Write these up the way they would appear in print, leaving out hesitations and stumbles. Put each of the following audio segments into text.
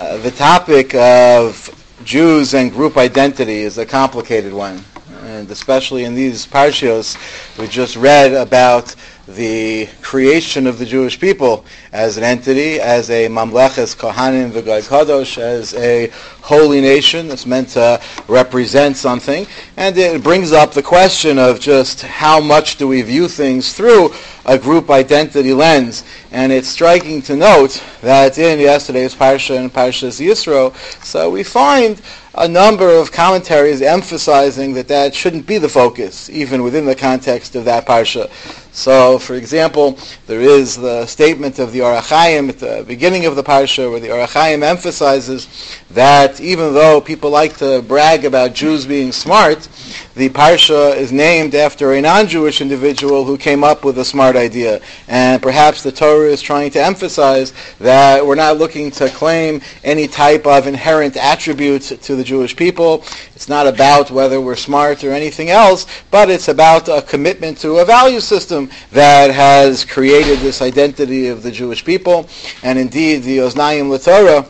The topic of Jews and group identity is a complicated one, and especially in these parshios, we just read about the creation of the Jewish people as an entity, as a mamleches kohanim v'goy kadosh, as a holy nation that's meant to represent something, and it brings up the question of just how much do we view things through a group identity lens. And it's striking to note that in yesterday's parsha and Parshas Yisro, so we find a number of commentaries emphasizing that shouldn't be the focus, even within the context of that parsha. So, for example, there is the statement of the Or HaChaim at the beginning of the parsha, where the Or HaChaim emphasizes that even though people like to brag about Jews being smart, the parsha is named after a non-Jewish individual who came up with a smart idea. And perhaps the Torah is trying to emphasize that we're not looking to claim any type of inherent attribute to the Jewish people. It's not about whether we're smart or anything else, but it's about a commitment to a value system that has created this identity of the Jewish people. And indeed, the Oznayim LaTorah,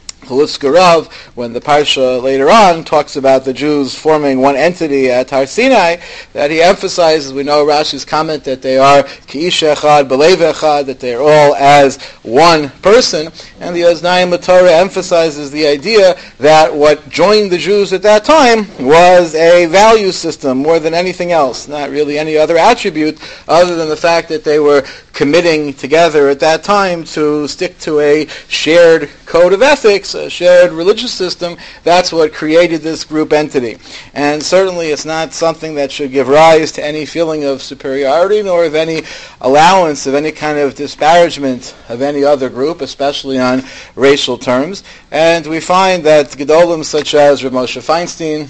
Rav, when the parsha later on talks about the Jews forming one entity at Har Sinai, that he emphasizes, we know Rashi's comment that they are Ki'ish Echad, Belev Echad, that they are all as one person, and the Oznayim LaTorah emphasizes the idea that what joined the Jews at that time was a value system more than anything else, not really any other attribute other than the fact that they were committing together at that time to stick to a shared code of ethics, a shared religious system. That's what created this group entity. And certainly it's not something that should give rise to any feeling of superiority nor of any allowance of any kind of disparagement of any other group, especially on racial terms. And we find that Gedolim such as Rav Moshe Feinstein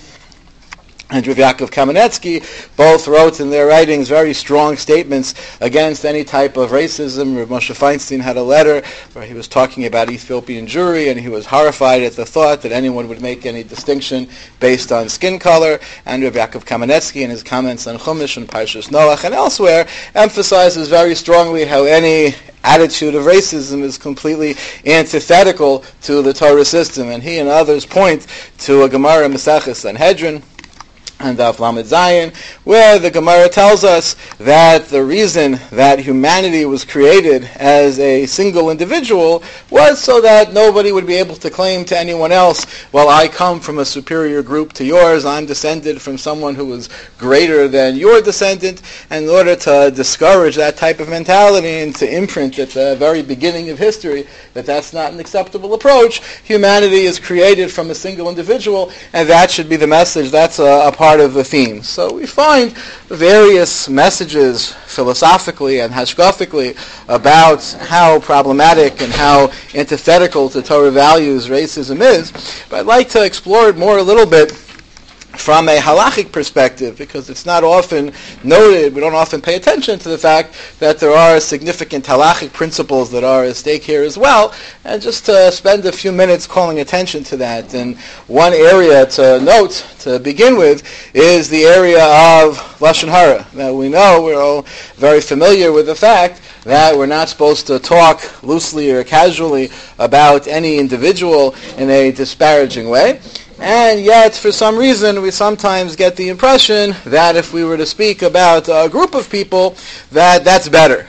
and Rav Yaakov Kamenetsky both wrote in their writings very strong statements against any type of racism. Rav Moshe Feinstein had a letter where he was talking about Ethiopian Jewry, and he was horrified at the thought that anyone would make any distinction based on skin color. And Rav Yaakov Kamenetsky, in his comments on Chumash and Parshas Noach and elsewhere, emphasizes very strongly how any attitude of racism is completely antithetical to the Torah system. And he and others point to a Gemara Maseches Sanhedrin and Daf Lamed Zayin, where the Gemara tells us that the reason that humanity was created as a single individual was so that nobody would be able to claim to anyone else, well, I come from a superior group to yours, I'm descended from someone who was greater than your descendant. And in order to discourage that type of mentality and to imprint at the very beginning of history that that's not an acceptable approach, humanity is created from a single individual, and that should be the message. That's a part of the theme. So we find various messages philosophically and hashkafically about how problematic and how antithetical to Torah values racism is, but I'd like to explore it more a little bit from a halachic perspective, because it's not often noted, we don't often pay attention to the fact that there are significant halachic principles that are at stake here as well, and just to spend a few minutes calling attention to that. And one area to note to begin with is the area of Lashon Hara. Now we know, we're all very familiar with the fact that we're not supposed to talk loosely or casually about any individual in a disparaging way. And yet, for some reason, we sometimes get the impression that if we were to speak about a group of people, that's better.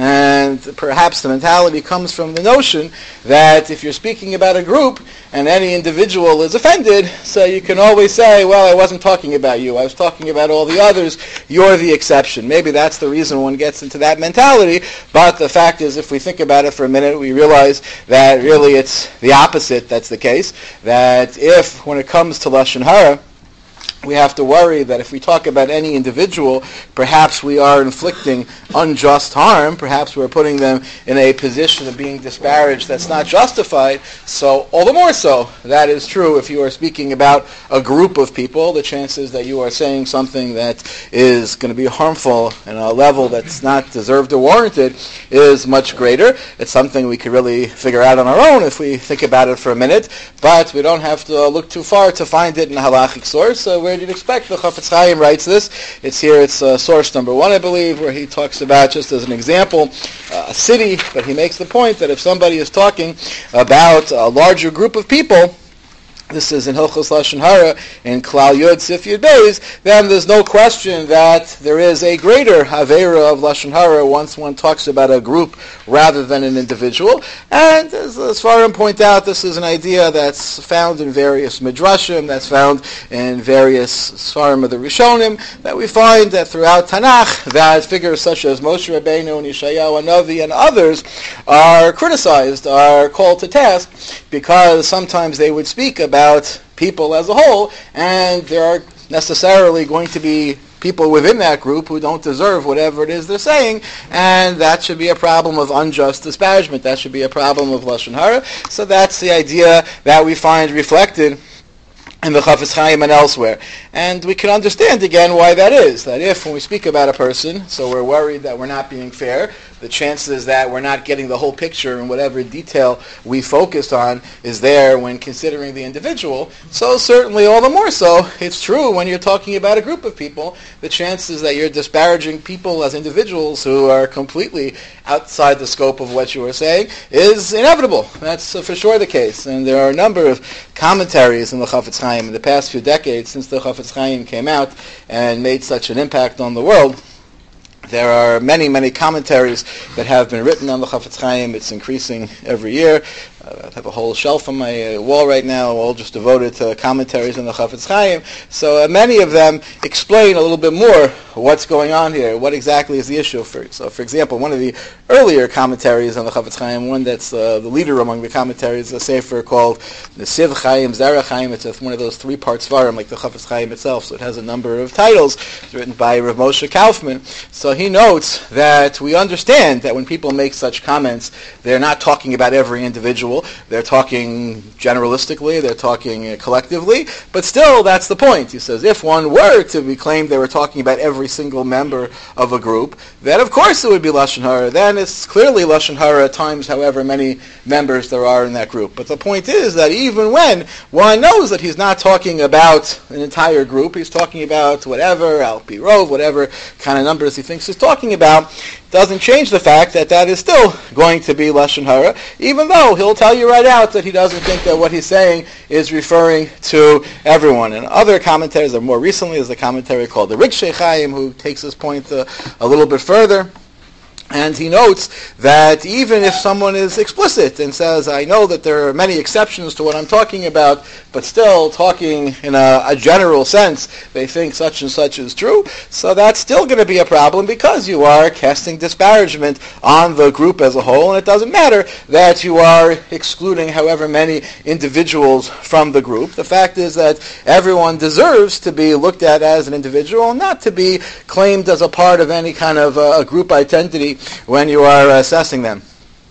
And perhaps the mentality comes from the notion that if you're speaking about a group and any individual is offended, so you can always say, well, I wasn't talking about you, I was talking about all the others, you're the exception. Maybe that's the reason one gets into that mentality, but the fact is, if we think about it for a minute, we realize that really it's the opposite that's the case, that if, when it comes to Lashon Hara, we have to worry that if we talk about any individual, perhaps we are inflicting unjust harm, perhaps we're putting them in a position of being disparaged that's not justified. So all the more so, that is true if you are speaking about a group of people. The chances that you are saying something that is going to be harmful in a level that's not deserved or warranted is much greater. It's something we could really figure out on our own if we think about it for a minute, but we don't have to look too far to find it in a halachic source. So we're where you'd expect the Chafetz Chaim writes this. It's here, it's source number 1, I believe, where he talks about, just as an example, a city, but he makes the point that if somebody is talking about a larger group of people, this is in Hilchos Lashon Hara in Klal Yud Sif Yud Beis, then there's no question that there is a greater Havera of Lashon Hara once one talks about a group rather than an individual. And as Sfarim point out, this is an idea that's found in various Midrashim, that's found in various Sfarim of the Rishonim, that we find that throughout Tanakh, that figures such as Moshe Rabbeinu and Yeshayahu Hanavi and others are criticized, are called to task, because sometimes they would speak about people as a whole, and there are necessarily going to be people within that group who don't deserve whatever it is they're saying, and that should be a problem of unjust disparagement. That should be a problem of Lashon Hara. So that's the idea that we find reflected in the Chafetz Chaim and elsewhere. And we can understand again why that is. That if, when we speak about a person, so we're worried that we're not being fair, the chances that we're not getting the whole picture and whatever detail we focused on is there when considering the individual. So certainly all the more so, it's true when you're talking about a group of people, the chances that you're disparaging people as individuals who are completely outside the scope of what you are saying is inevitable. That's for sure the case. And there are a number of commentaries in the Chafetz Chaim in the past few decades since the Chafetz Chaim came out and made such an impact on the world. There are many, many commentaries that have been written on the Chafetz Chaim. It's increasing every year. I have a whole shelf on my wall right now, all just devoted to commentaries on the Chafetz Chaim. So many of them explain a little bit more what's going on here, what exactly is the issue. For example, one of the earlier commentaries on the Chafetz Chaim, one that's the leader among the commentaries, is a sefer called Nesiv Chaim, Zera Chaim. It's one of those 3-part svarim, like the Chafetz Chaim itself, so it has a number of titles. It's written by Rav Moshe Kaufman. So he notes that we understand that when people make such comments, they're not talking about every individual. They're talking generalistically, they're talking collectively, but still that's the point. He says if one were to be claimed they were talking about every single member of a group, then of course it would be Lashon Hara. Then it's clearly Lashon Hara times however many members there are in that group. But the point is that even when one knows that he's not talking about an entire group, he's talking about whatever, Al Pi Rov, whatever kind of numbers he thinks he's talking about, doesn't change the fact that that is still going to be Lashon Hara, even though he'll tell you right out that he doesn't think that what he's saying is referring to everyone. And other commentaries, or more recently, is a commentary called the Rigshei Chaim, who takes this point a little bit further. And he notes that even if someone is explicit and says, I know that there are many exceptions to what I'm talking about, but still talking in a general sense, they think such and such is true, so that's still going to be a problem because you are casting disparagement on the group as a whole, and it doesn't matter that you are excluding however many individuals from the group. The fact is that everyone deserves to be looked at as an individual, not to be claimed as a part of any kind of a group identity when you are assessing them.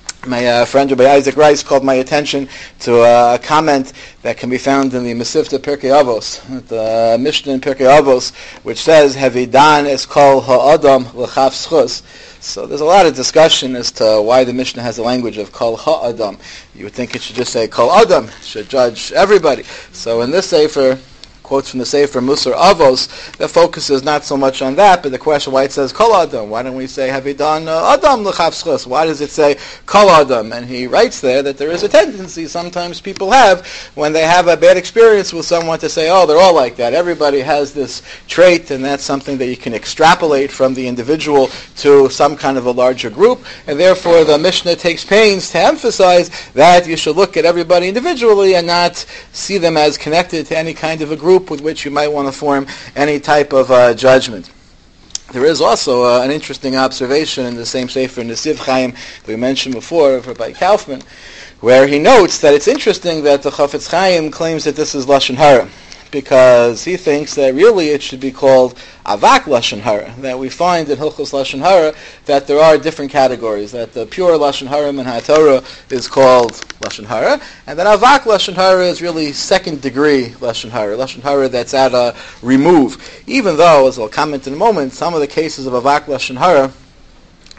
My friend Rabbi Isaac Rice called my attention to a comment that can be found in the Mesivta Pirkei Avos, the Mishnah in Pirkei Avos, which says, Havidan es kol ha'adam l'chaf schus. So there's a lot of discussion as to why the Mishnah has a language of kol ha'adam. You would think it should just say kol adam, it should judge everybody. So in this sefer, quotes from the Sefer Musar Avos, that focuses not so much on that, but the question why it says Kol Adam. Why don't we say Havidan Adam L'chav Schus? Why does it say Kol Adam? And he writes there that there is a tendency sometimes people have when they have a bad experience with someone to say, oh, they're all like that. Everybody has this trait, and that's something that you can extrapolate from the individual to some kind of a larger group. And therefore the Mishnah takes pains to emphasize that you should look at everybody individually and not see them as connected to any kind of a group with which you might want to form any type of judgment. There is also an interesting observation in the same Sefer Nesiv Chaim that we mentioned before of Rabbi Kaufman, where he notes that it's interesting that the Chafetz Chaim claims that this is Lashon Hara, because he thinks that really it should be called Avak Lashon Hara, that we find in Hilchos Lashon Hara that there are different categories, that the pure Lashon Hara min HaTorah is called Lashon Hara, and that Avak Lashon Hara is really second degree Lashon Hara that's at a remove. Even though, as I'll comment in a moment, some of the cases of Avak Lashon Hara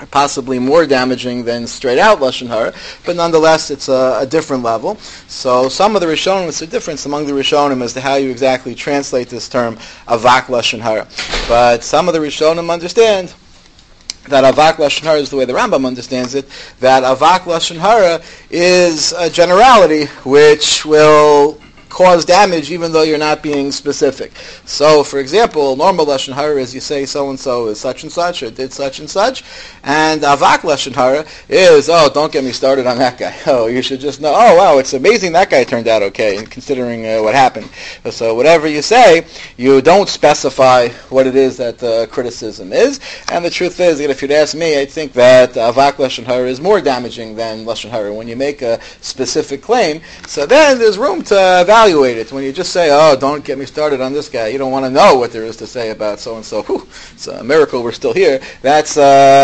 possibly more damaging than straight out Lashon Hara, but nonetheless it's a different level. So some of the Rishonim, it's a difference among the Rishonim as to how you exactly translate this term Avak Lashon Hara. But some of the Rishonim understand that Avak Lashon Hara is the way the Rambam understands it, that Avak Lashon Hara is a generality which will cause damage even though you're not being specific. So, for example, normal Lashon Hara is you say so-and-so is such and such or did such and such, and Avak Lashon Hara is, oh, don't get me started on that guy. Oh, you should just know, oh, wow, it's amazing that guy turned out okay, considering what happened. So whatever you say, you don't specify what it is that the criticism is, and the truth is that if you'd ask me, I think that Avak Lashon Hara is more damaging than Lashon Hara. When you make a specific claim, so then there's room to evaluate it. When you just say, oh, don't get me started on this guy, you don't want to know what there is to say about so-and-so. Whew, it's a miracle we're still here. That's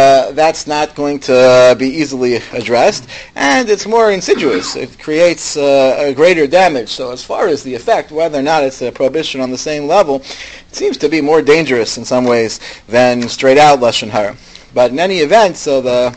not going to be easily addressed, and it's more insidious. It creates a greater damage. So as far as the effect, whether or not it's a prohibition on the same level, it seems to be more dangerous in some ways than straight-out Lashon Hara. But in any event, so the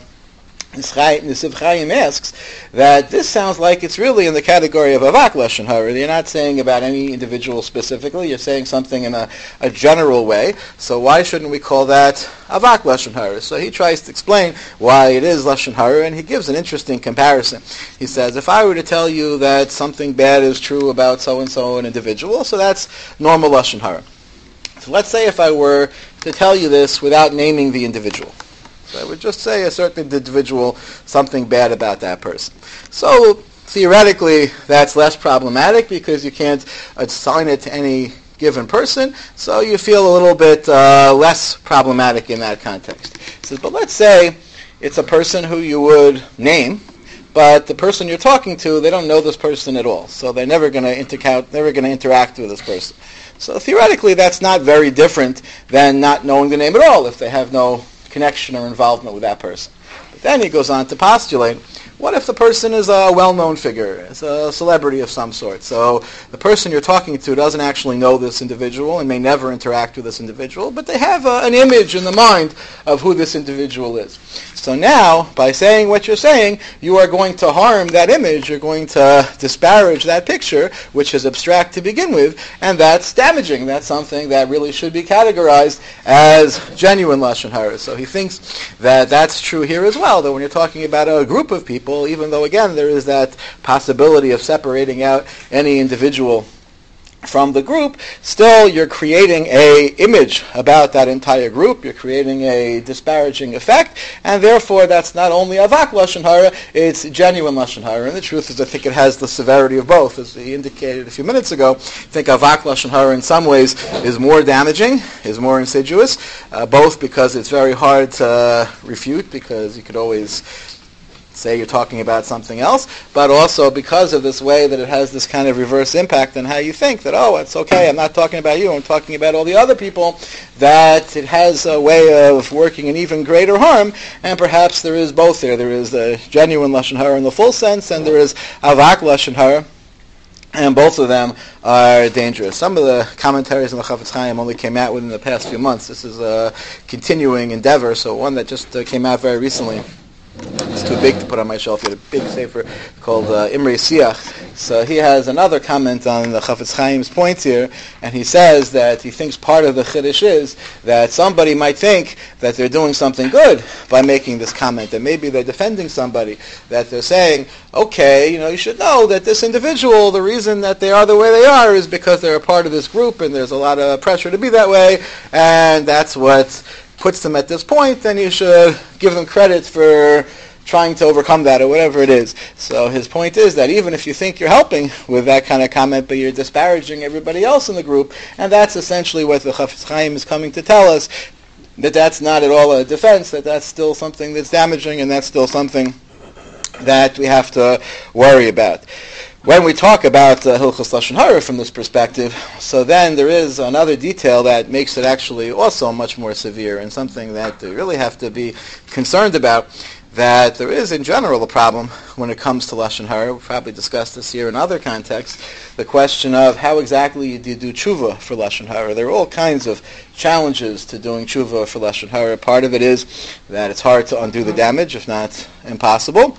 Nesiv Chaim asks that this sounds like it's really in the category of Avak Lashon Hara. You're not saying about any individual specifically, you're saying something in a general way. So why shouldn't we call that Avak Lashon Hara? So he tries to explain why it is Lashon Hara, and he gives an interesting comparison. He says, if I were to tell you that something bad is true about so-and-so an individual, so that's normal Lashon Hara. So let's say if I were to tell you this without naming the individual. So I would just say a certain individual, something bad about that person. So theoretically, that's less problematic because you can't assign it to any given person, so you feel a little bit less problematic in that context. He says, but let's say it's a person who you would name, but the person you're talking to, they don't know this person at all, so they're never going to interact with this person. So theoretically, that's not very different than not knowing the name at all if they have no connection or involvement with that person. But then he goes on to postulate, what if the person is a well-known figure, is a celebrity of some sort? So the person you're talking to doesn't actually know this individual and may never interact with this individual, but they have an image in the mind of who this individual is. So now, by saying what you're saying, you are going to harm that image, you're going to disparage that picture, which is abstract to begin with, and that's damaging. That's something that really should be categorized as genuine Lashon Hara. So he thinks that that's true here as well, that when you're talking about a group of people, even though, again, there is that possibility of separating out any individual from the group, still you're creating a image about that entire group, you're creating a disparaging effect, and therefore that's not only Avak Lashon Hara, it's genuine Lashon Hara. And the truth is I think it has the severity of both. As he indicated a few minutes ago, I think Avak Lashon Hara in some ways is more damaging, is more insidious, both because it's very hard to refute, because you could always say you're talking about something else, but also because of this way that it has this kind of reverse impact on how you think that, oh, it's okay, I'm not talking about you, I'm talking about all the other people, that it has a way of working in even greater harm, and perhaps there is both there. There is the genuine Lashon Hara in the full sense, and there is Avak Lashon Hara, and both of them are dangerous. Some of the commentaries in the Chafetz Chaim only came out within the past few months. This is a continuing endeavor, so one that just came out very recently. It's too big to put on my shelf. He had a big sefer called Imrei Siach. So he has another comment on the Chafetz Chaim's points here, and he says that he thinks part of the Chiddush is that somebody might think that they're doing something good by making this comment, that maybe they're defending somebody, that they're saying, okay, you should know that this individual, the reason that they are the way they are is because they're a part of this group, and there's a lot of pressure to be that way, and that's what puts them at this point, then you should give them credit for trying to overcome that or whatever it is. So his point is that even if you think you're helping with that kind of comment, but you're disparaging everybody else in the group, and that's essentially what the Chafetz Chaim is coming to tell us, that that's not at all a defense, that that's still something that's damaging, and that's still something that we have to worry about. When we talk about Hilchos Lashon Hara from this perspective, so then there is another detail that makes it actually also much more severe, and something that we really have to be concerned about, that there is in general a problem when it comes to Lashon Hara. We'll probably discuss this here in other contexts. The question of how exactly do you do tshuva for Lashon Hara. There are all kinds of challenges to doing tshuva for Lashon Hara. Part of it is that it's hard to undo the damage, if not impossible.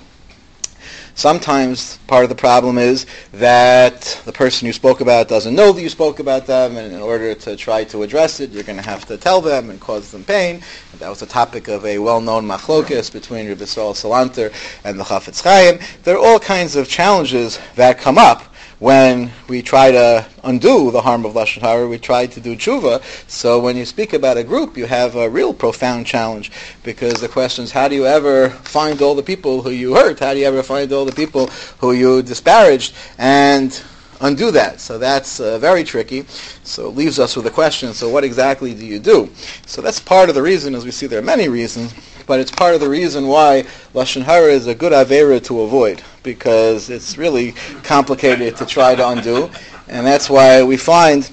Sometimes part of the problem is that the person you spoke about doesn't know that you spoke about them, and in order to try to address it, you're going to have to tell them and cause them pain. And that was the topic of a well-known machlokes between Rabbi Yisrael Salanter and the Chafetz Chaim. There are all kinds of challenges that come up when we try to undo the harm of Lashon Hara. We try to do tshuva. So when you speak about a group, you have a real profound challenge, because the question is, how do you ever find all the people who you hurt? How do you ever find all the people who you disparaged and undo that? So that's very tricky. So it leaves us with a question, so what exactly do you do? So that's part of the reason, as we see there are many reasons, but it's part of the reason why Lashon Hara is a good avera to avoid, because it's really complicated to try to undo, and that's why we find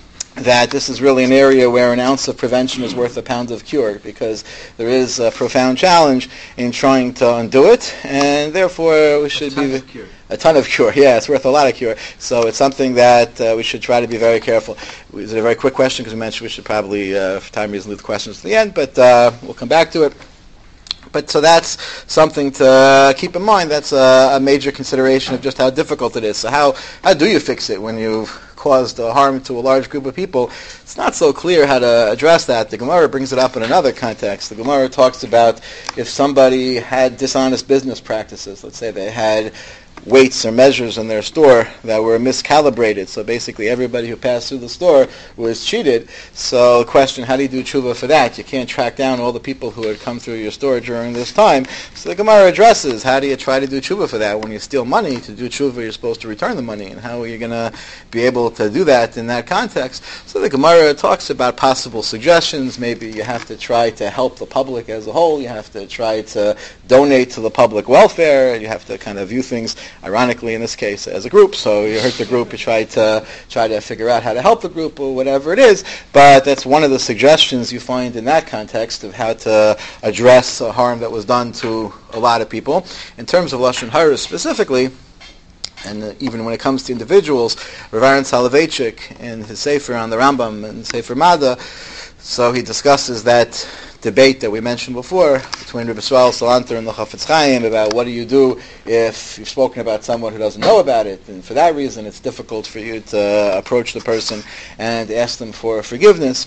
that this is really an area where an ounce of prevention is worth a pound of cure, because there is a profound challenge in trying to undo it, and therefore we should be... A ton of cure, yeah, it's worth a lot of cure. So it's something that we should try to be very careful. It's a very quick question, because we mentioned we should probably, for time reasons, leave the questions to the end, but we'll come back to it. But so that's something to keep in mind. That's a major consideration of just how difficult it is. So how do you fix it when you've caused harm to a large group of people? It's not so clear how to address that. The Gemara brings it up in another context. The Gemara talks about if somebody had dishonest business practices. Let's say they had weights or measures in their store that were miscalibrated. So basically everybody who passed through the store was cheated. So the question, how do you do tshuva for that? You can't track down all the people who had come through your store during this time. So the Gemara addresses, how do you try to do tshuva for that? When you steal money, to do tshuva you're supposed to return the money. And how are you going to be able to do that in that context? So the Gemara talks about possible suggestions. Maybe you have to try to help the public as a whole. You have to try to donate to the public welfare. You have to kind of view things, ironically in this case, as a group. So you hurt the group, you try to figure out how to help the group or whatever it is. But that's one of the suggestions you find in that context of how to address harm that was done to a lot of people. In terms of Lashon Hara specifically, and even when it comes to individuals, Rav Aaron Soloveitchik in his Sefer on the Rambam and Sefer Mada, so he discusses that debate that we mentioned before between Rabbi Yisrael Salanter and the Chafetz Chaim about what do you do if you've spoken about someone who doesn't know about it, and for that reason it's difficult for you to approach the person and ask them for forgiveness.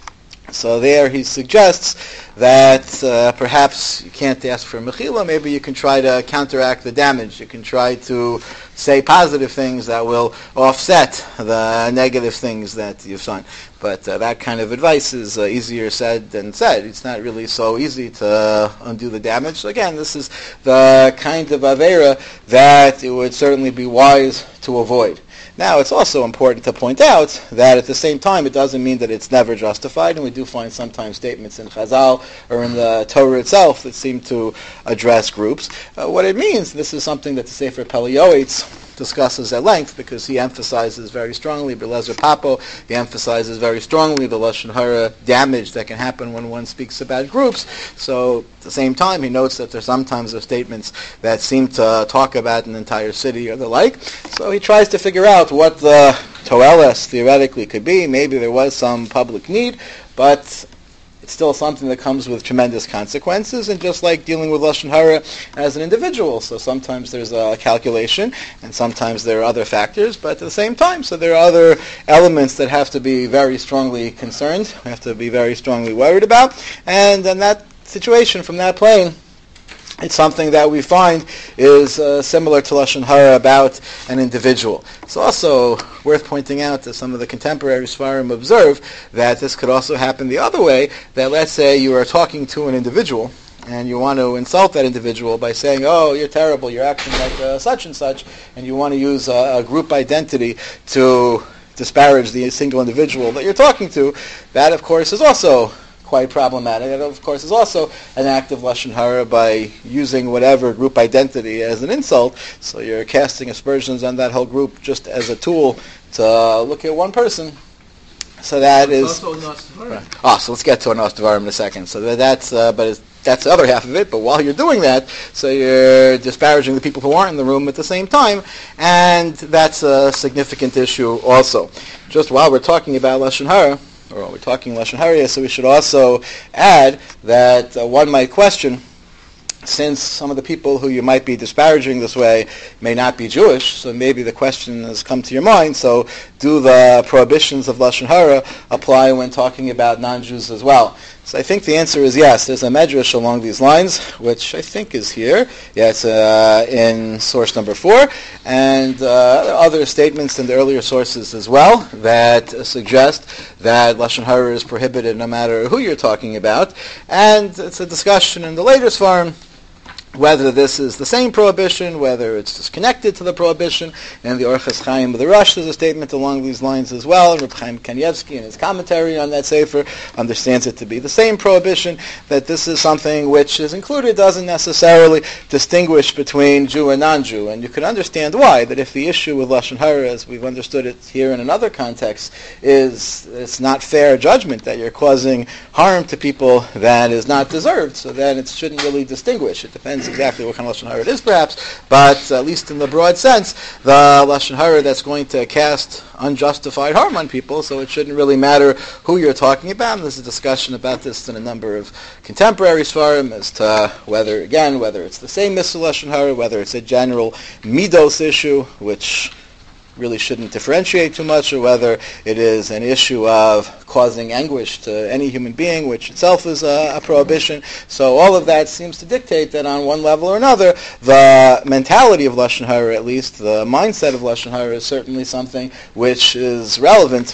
So there he suggests that perhaps you can't ask for mechila, maybe you can try to counteract the damage. You can try to say positive things that will offset the negative things that you've done. But that kind of advice is easier said than said. It's not really so easy to undo the damage. So again, this is the kind of avera that it would certainly be wise to avoid. Now, it's also important to point out that at the same time, it doesn't mean that it's never justified, and we do find sometimes statements in Chazal or in the Torah itself that seem to address groups. What it means, this is something that the Sefer Pele Yoetz discusses at length, because he emphasizes very strongly, Belezer Papo, he emphasizes very strongly the Lashon Hara damage that can happen when one speaks about groups. So at the same time, he notes that there sometimes are statements that seem to talk about an entire city or the like. So he tries to figure out what the toeles theoretically could be. Maybe there was some public need, but it's still something that comes with tremendous consequences, and just like dealing with Lashon Hara as an individual. So sometimes there's a calculation, and sometimes there are other factors, but at the same time, so there are other elements that have to be very strongly concerned, we have to be very strongly worried about, and in that situation, from that plane, it's something that we find is similar to Lashon Hara about an individual. It's also worth pointing out that some of the contemporary Sfarim observe that this could also happen the other way, that let's say you are talking to an individual and you want to insult that individual by saying, oh, you're terrible, you're acting like such and such, and you want to use a group identity to disparage the single individual that you're talking to. That, of course, is also quite problematic. And of course is also an act of Lashon Hara by using whatever group identity as an insult. So you're casting aspersions on that whole group just as a tool to look at one person So that is. Also Anas Dvarim. So let's get to Anas Dvarim in a second. So that's that's the other half of it. But while you're doing that, so you're disparaging the people who aren't in the room at the same time, and that's a significant issue also. Just while we're talking about Lashon Hara, or while we're talking Lashon Hara, so we should also add that one might question, since some of the people who you might be disparaging this way may not be Jewish, so maybe the question has come to your mind, so do the prohibitions of Lashon Hara apply when talking about non-Jews as well? So I think the answer is yes. There's a medrash along these lines, which I think is here. Yeah, it's in source number 4. And there are other statements in the earlier sources as well that suggest that Lashon Hara is prohibited no matter who you're talking about. And it's a discussion in the later Sfarim whether this is the same prohibition, whether it's disconnected to the prohibition. And the Orchos Chaim of the Rush has a statement along these lines as well. And Reb Chaim Kanievsky in his commentary on that Sefer understands it to be the same prohibition, that this is something which is included, doesn't necessarily distinguish between Jew and non-Jew. And you can understand why, that if the issue with Lashon Hara, as we've understood it here in another context, is it's not fair judgment, that you're causing harm to people that is not deserved, so then it shouldn't really distinguish. It depends exactly what kind of Lashon Hara it is, perhaps, but at least in the broad sense, the Lashon Hara that's going to cast unjustified harm on people, so it shouldn't really matter who you're talking about. And there's a discussion about this in a number of contemporary Sfarim as to whether it's the same Missal Lashon Hara, whether it's a general Midos issue, which really shouldn't differentiate too much, or whether it is an issue of causing anguish to any human being, which itself is a prohibition. So all of that seems to dictate that on one level or another, the mentality of Lashon Hara, at least the mindset of Lashon Hara, is certainly something which is relevant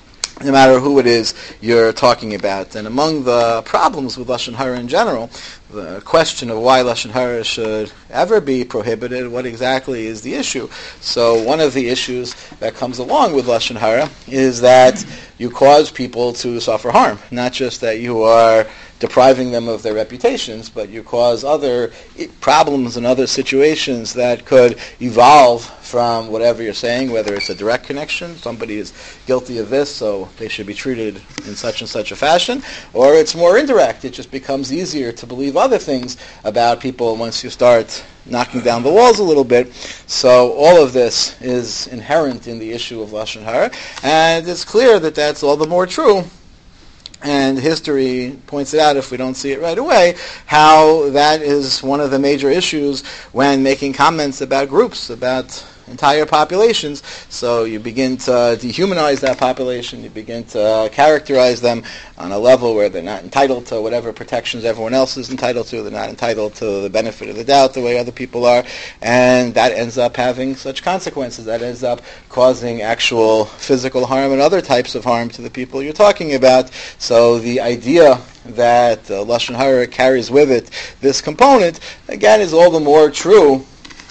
no matter who it is you're talking about. And among the problems with Lashon Hara in general, the question of why Lashon Hara should ever be prohibited, what exactly is the issue? So one of the issues that comes along with Lashon Hara is that you cause people to suffer harm. Not just that you are depriving them of their reputations, but you cause other problems and other situations that could evolve from whatever you're saying, whether it's a direct connection, somebody is guilty of this, so they should be treated in such and such a fashion, or it's more indirect. It just becomes easier to believe other things about people once you start knocking down the walls a little bit. So all of this is inherent in the issue of Lashon Hara, and it's clear that that's all the more true. And history points it out, if we don't see it right away, how that is one of the major issues when making comments about groups, about entire populations. So you begin to dehumanize that population, you begin to characterize them on a level where they're not entitled to whatever protections everyone else is entitled to, they're not entitled to the benefit of the doubt the way other people are, and that ends up having such consequences. That ends up causing actual physical harm and other types of harm to the people you're talking about. So the idea that Lashon Hara carries with it this component, again, is all the more true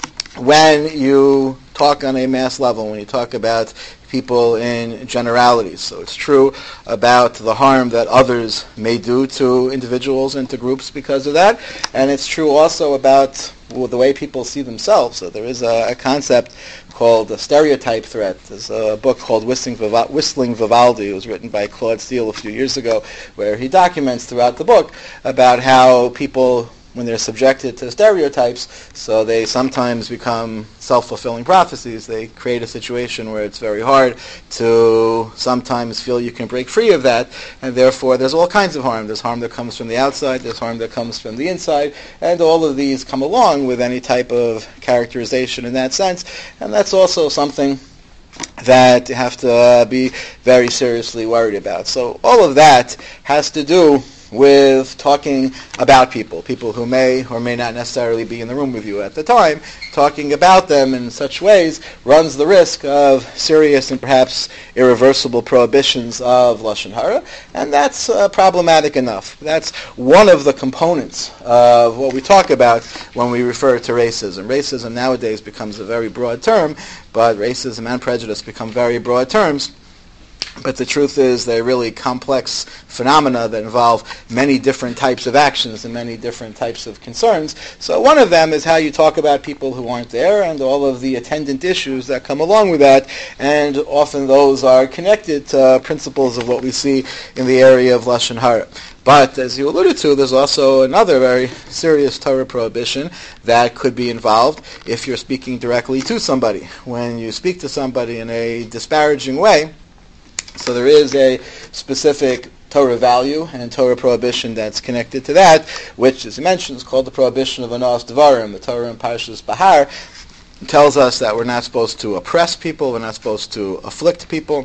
when you talk on a mass level, when you talk about people in generalities. So it's true about the harm that others may do to individuals and to groups because of that, and it's true also about the way people see themselves. So there is a concept called the stereotype threat. There's a book called Whistling Vivaldi. It was written by Claude Steele a few years ago, where he documents throughout the book about how people, when they're subjected to stereotypes, so they sometimes become self-fulfilling prophecies. They create a situation where it's very hard to sometimes feel you can break free of that, and therefore there's all kinds of harm. There's harm that comes from the outside, there's harm that comes from the inside, and all of these come along with any type of characterization in that sense, and that's also something that you have to be very seriously worried about. So all of that has to do with talking about people who may or may not necessarily be in the room with you at the time. Talking about them in such ways runs the risk of serious and perhaps irreversible prohibitions of Lashon Hara, and that's problematic enough. That's one of the components of what we talk about when we refer to racism. Racism nowadays becomes a very broad term, but racism and prejudice become very broad terms. But the truth is they're really complex phenomena that involve many different types of actions and many different types of concerns. So one of them is how you talk about people who aren't there and all of the attendant issues that come along with that. And often those are connected to principles of what we see in the area of Lashon Hara. But as you alluded to, there's also another very serious Torah prohibition that could be involved if you're speaking directly to somebody. When you speak to somebody in a disparaging way, so there is a specific Torah value and Torah prohibition that's connected to that, which, as you mentioned, is called the prohibition of Anas Devarim. The Torah in Parshas Bahar tells us that we're not supposed to oppress people, we're not supposed to afflict people,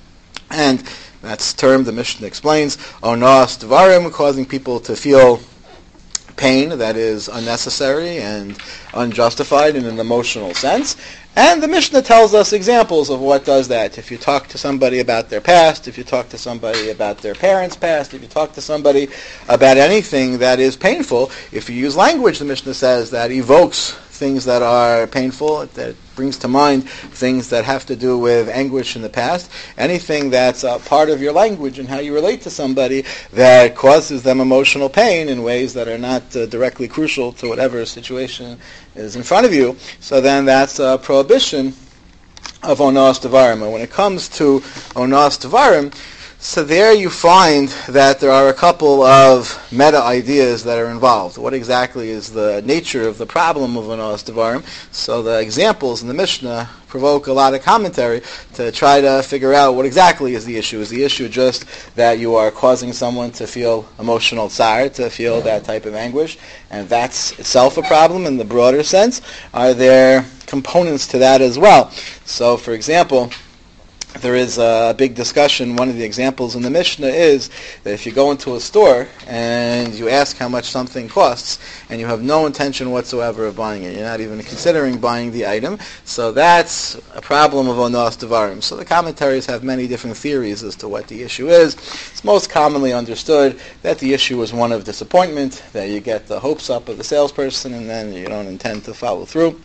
and that's termed, the Mishnah explains, Anas Devarim, causing people to feel pain that is unnecessary and unjustified in an emotional sense. And the Mishnah tells us examples of what does that. If you talk to somebody about their past, if you talk to somebody about their parents' past, if you talk to somebody about anything that is painful, if you use language, the Mishnah says, that evokes things that are painful, that brings to mind things that have to do with anguish in the past, anything that's part of your language and how you relate to somebody that causes them emotional pain in ways that are not directly crucial to whatever situation is in front of you, so then that's a prohibition of Onas Devarim. And when it comes to Onas Devarim, so there you find that there are a couple of meta ideas that are involved. What exactly is the nature of the problem of Onas Devarim? So the examples in the Mishnah provoke a lot of commentary to try to figure out what exactly is the issue. Is the issue just that you are causing someone to feel emotional tsar, to feel that type of anguish, and that's itself a problem in the broader sense? Are there components to that as well? So, for example, there is a big discussion. One of the examples in the Mishnah is that if you go into a store and you ask how much something costs and you have no intention whatsoever of buying it, you're not even considering buying the item, so that's a problem of Onas Devarim. So the commentaries have many different theories as to what the issue is. It's most commonly understood that the issue is one of disappointment, that you get the hopes up of the salesperson and then you don't intend to follow through.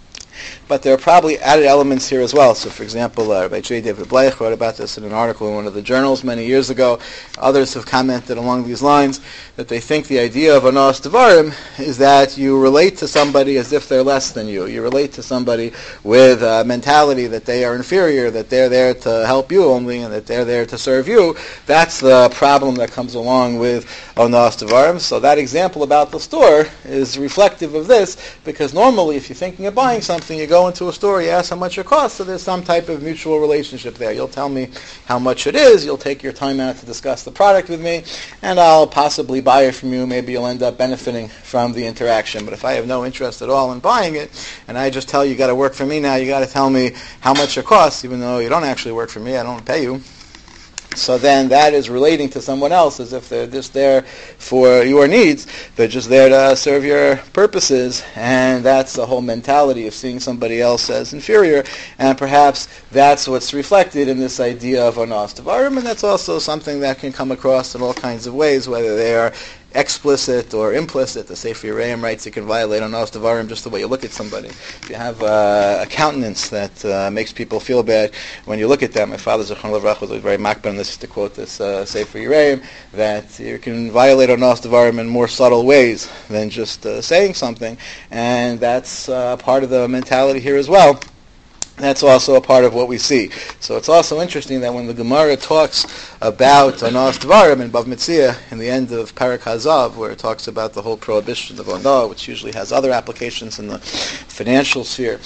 But there are probably added elements here as well. So, for example, Rabbi J. David Bleich wrote about this in an article in one of the journals many years ago. Others have commented along these lines that they think the idea of Onas Devarim is that you relate to somebody as if they're less than you. You relate to somebody with a mentality that they are inferior, that they're there to help you only, and that they're there to serve you. That's the problem that comes along with Onas Devarim. So that example about the store is reflective of this, because normally if you're thinking of buying something, you go into a store, you ask how much it costs, so there's some type of mutual relationship there. You'll tell me how much it is, you'll take your time out to discuss the product with me, and I'll possibly buy it from you. Maybe you'll end up benefiting from the interaction. But if I have no interest at all in buying it, and I just tell you, you got to work for me now, you got to tell me how much it costs, even though you don't actually work for me, I don't pay you. So then that is relating to someone else as if they're just there for your needs. They're just there to serve your purposes. And that's the whole mentality of seeing somebody else as inferior. And perhaps that's what's reflected in this idea of Onas Devarim. And that's also something that can come across in all kinds of ways, whether they are explicit or implicit. The Sefer Yereim writes you can violate Onas Devarim just the way you look at somebody. If you have a countenance that makes people feel bad when you look at them, my father Zechron Levrach was very makban on this, to quote this Sefer Yereim, that you can violate Onas Devarim in more subtle ways than just saying something, and that's part of the mentality here as well. That's also a part of what we see. So it's also interesting that when the Gemara talks about Onas Devarim in Bav Metzia, in the end of Parak Hazav, where it talks about the whole prohibition of Onah, which usually has other applications in the financial sphere.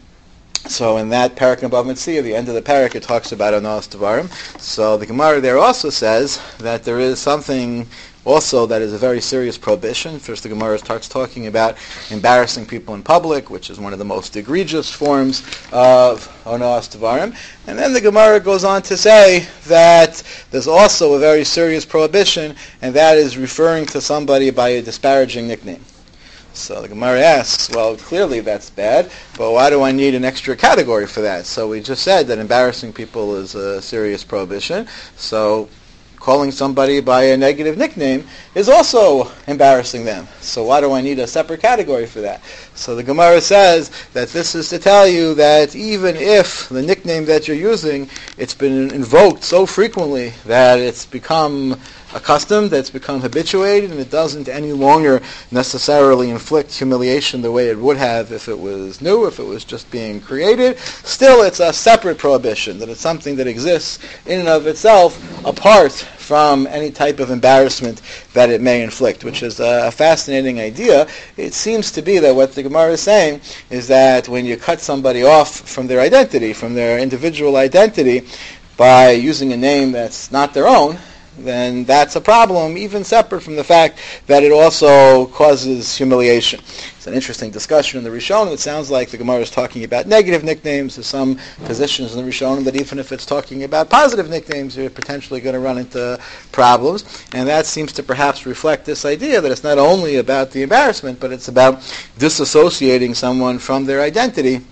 So in that parak in Bav Metzia, the end of the parak, it talks about Onas Devarim. So the Gemara there also says that there is something also that is a very serious prohibition. First, the Gemara starts talking about embarrassing people in public, which is one of the most egregious forms of Onas Devarim. And then the Gemara goes on to say that there's also a very serious prohibition, and that is referring to somebody by a disparaging nickname. So the Gemara asks, well, clearly that's bad, but why do I need an extra category for that? So we just said that embarrassing people is a serious prohibition. So calling somebody by a negative nickname is also embarrassing them. So why do I need a separate category for that? So the Gemara says that this is to tell you that even if the nickname that you're using, it's been invoked so frequently that it's become accustomed, that it's become habituated, and it doesn't any longer necessarily inflict humiliation the way it would have if it was new, if it was just being created, still it's a separate prohibition, that it's something that exists in and of itself apart from any type of embarrassment that it may inflict, which is a fascinating idea. It seems to be that what the Gemara is saying is that when you cut somebody off from their identity, from their individual identity, by using a name that's not their own, then that's a problem, even separate from the fact that it also causes humiliation. It's an interesting discussion in the Rishonim. It sounds like the Gemara is talking about negative nicknames. There's some positions in the Rishonim that even if it's talking about positive nicknames, you're potentially going to run into problems. And that seems to perhaps reflect this idea that it's not only about the embarrassment, but it's about disassociating someone from their identity.